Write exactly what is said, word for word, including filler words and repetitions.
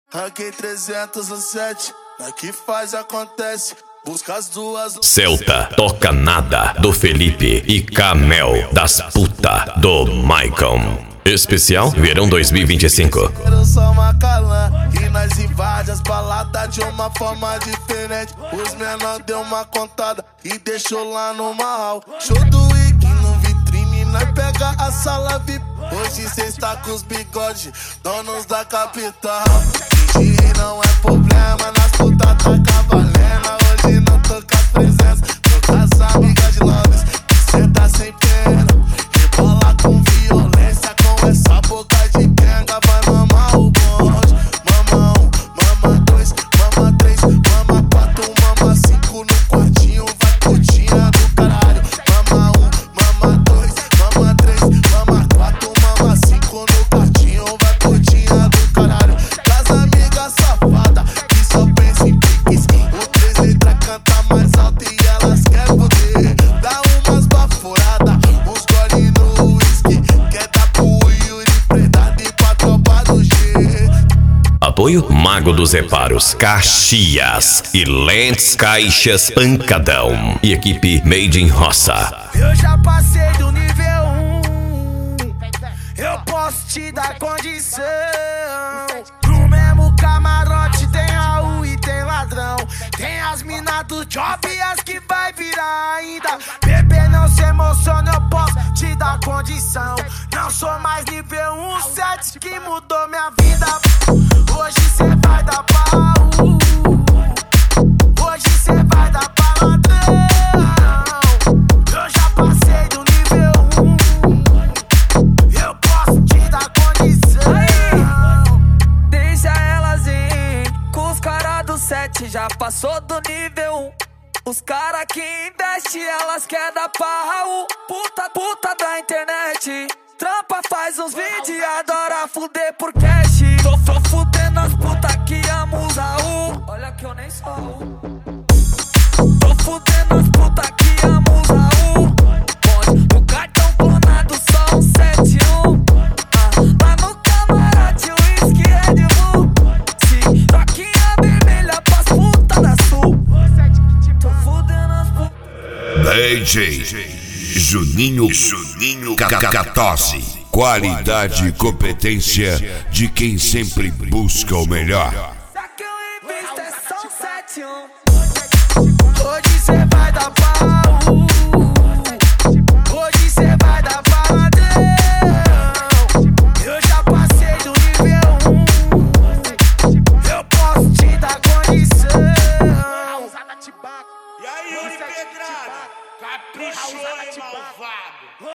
Ranking trezentos e sete, aqui faz acontece. Busca as duas. Celta, toca nada, do Felipe e Camel, das puta, do Maicon. Especial Verão dois mil e vinte e cinco. Eu sou Macalã e nós invade as baladas de uma forma diferente. Os menor deu uma contada e deixou lá no mal. Show do Wiki no vitrine, nós pega a sala V I P. Hoje cê está com os bigodes, donos da capital. Fingir não é problema, nas putas tá cavalena. Hoje não tô com as presenças, tô com as amigas de Londres. Cê tá sem pena, rebola com violência. Com essa boca de quenga vai mamar o bonde. Mama um, mama dois, mama três, mama quatro, mama cinco no quartinho. Vai curtinha do caralho. Mama um, mama dois, mama três, mama quatro, mama cinco no quartinho. Vai curtinha do caralho. Das amigas safadas que só pensa em piques. O três letras canta mais alto e elas querem poder. Dá umas baforadas, uns gole no whisky. Quer dar pro Yuri predado e pra tropa do G. Apoio Mago dos Reparos, Caxias e Lentes Caixas Pancadão e equipe Made in Roça. Eu já passei do nível um, eu posso te dar condição. No mesmo camarote tem Raul e tem ladrão. Tem as minas do job e as que vai virar ainda. Bebê, não se emociona, eu posso te dar condição. Não sou mais nível um, sete que mudou minha vida. Hoje cê vai dar pau, hoje cê vai dar pra ladrão. Eu já passei do nível um, eu posso te dar condição. Aí, deixa elas ir, com os caras do sete já passou do nível um. Os caras que investem, elas querem dar pra Raul. Puta, puta da internet, trampa, faz uns vídeos e adora fuder por cash. Tô, tô fudendo as putas que amam os Raul. Olha que eu nem sou Raul. Tô fudendo as putas que amam os Raul. Pode, o cartão clonado só um sete um. Ah, lá no camarote o uísque é de Mu. Se toquinha vermelha pras putas da Sul. Tô fudendo as putas. D J Juninho, Juninho Catose. Qualidade e competência de quem sempre busca o melhor. Só que eu invisto é só um sete um. Hoje cê vai dar pau, hoje cê vai dar pra ladrão. Eu já passei do nível um, eu posso te dar condição. E aí, Yuri Pedrada? Caprichou, hein, malvado?